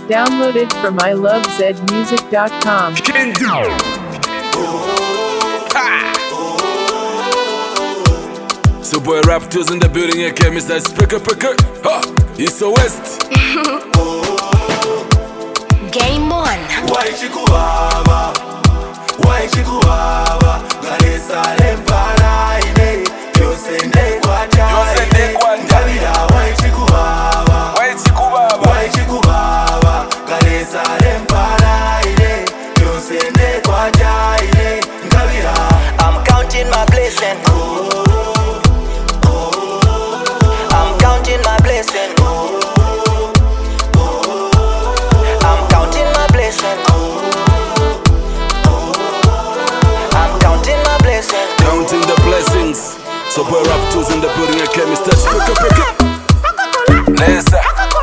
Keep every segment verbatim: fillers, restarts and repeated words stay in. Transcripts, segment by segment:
Downloaded from I love zed music dot com. Can do. Ha. So boy rap tools in the building again, Mister Speaker Picker. Ha. East or West. Game on. Why chikubaba? Why chikubaba? Galesa lempala ine. Yosende kwa jai. Yosende kwa jai. Why chikubaba? Why chikubaba? Why chikubaba? Galesa lempala ine. Yosende kwa jai. I'm counting my blessing. I'm counting my blessing. I'm counting my blessing. I'm counting my blessing. Counting the blessings. So boy rap tools in the building again, Mister Speaker Picker. Nessa.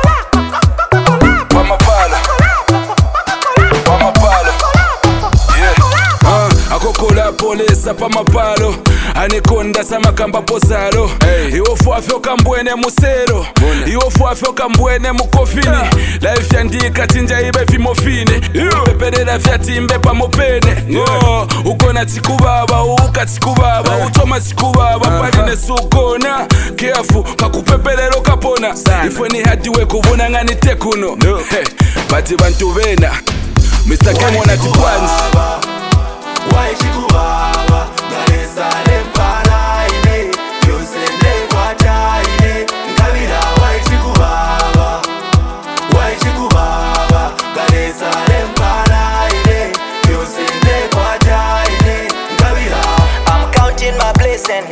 Pamapala. Pamapala. Yeah. Uh, akokola polesa pamapalo. Anikonda samakamba posalo. Hey. Iwofu afyo kambwene musero. Iwofu afyo kambwene mukofini. Life yandika tinja ibe fimofine. Peperera vyatimbe pamopene. Oh, ukona tikubaba, uka tikubaba, utoma tikubaba, paline sukona. Careful, kakupeperero kapona. Ifwe ni hadiwe kuvuna ngani tekuno. Hey, bati bantu vena. Mister Kemona tikwanzi. Why chikubaba? Galesa lempala ine. Yosende kwa jai. Nkabila why chikubaba? Why chikubaba? Galesa lempala ine. Yosende kwa jai. Nkabila. I'm counting my blessing.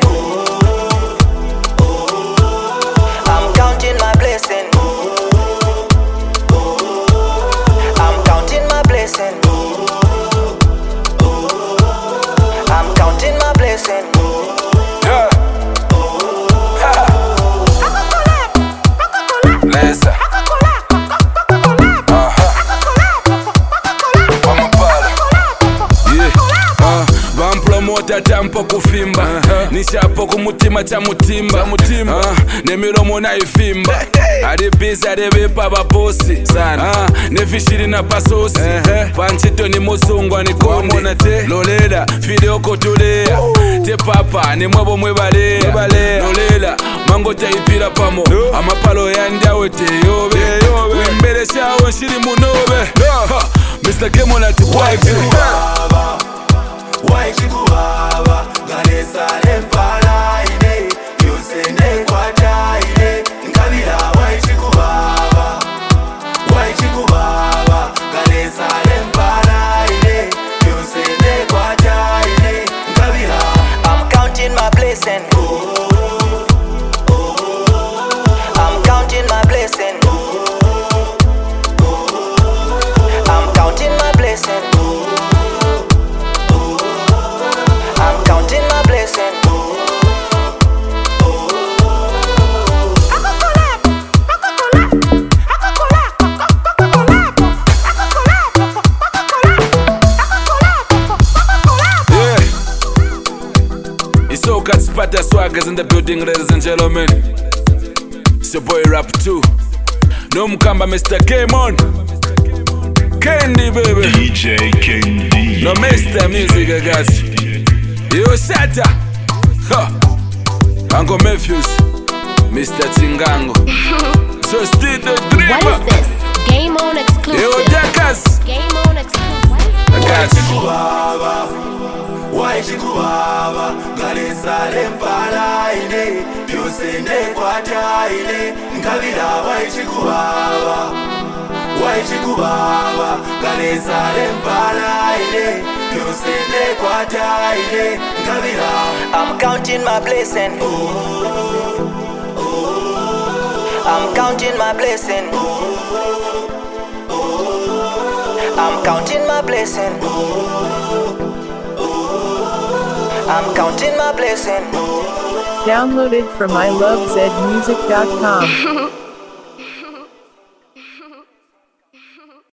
I'm counting my blessing. I'm counting my blessing. I'm counting my blessing. Yeah. Nessa. Mota tampo kufimba uh-huh. Nishapo kumutima cha mutimba uh, nemiromo na ifimba ari busy ari bepa babosi sana uh, nefishiri na pasosi uh-huh. Panchito ni musungwa ni konde te lolela video kotulea uh. Te papa ni mwebo mwebalea lolela mango taipira pamo no. Amapalo yandawe te yobe wimbele shawo nshiri munobe no. Mister Kemona tikwaji Why chikubaba? Galesa lempala ine. Yosende kwa jai. Nkabila why chikubaba? Why chikubaba? Galesa lempala ine. Yosende kwa jai. Nkabila. I'm counting my blessing. I'm counting my blessing. I'm counting my blessing. I'm counting my blessing. Yeah. It's all got Sparta swaggers in the building, ladies and gentlemen. It's your boy Rap two. No mukamba Mister Kemon. Candy baby. D J Candy. No Mister Music I got you. Yo Shatta. Huh. Uncle Matthews. Mister Chingango. So still the dreamer. What is this? Game on exclusive. Yo Dakas. Game on exclusive. I got you. Chikubaba? Why chikubaba? Galesa lempala ine. Yosende kwa jai. Nkabila why chikubaba? Why chikubaba? Galesa lempala ine. Yosende kwa jai. Nkabila. I'm counting my blessing. I'm counting my blessing. I'm counting my blessing. I'm counting my blessing. Downloaded from I love zed music dot com.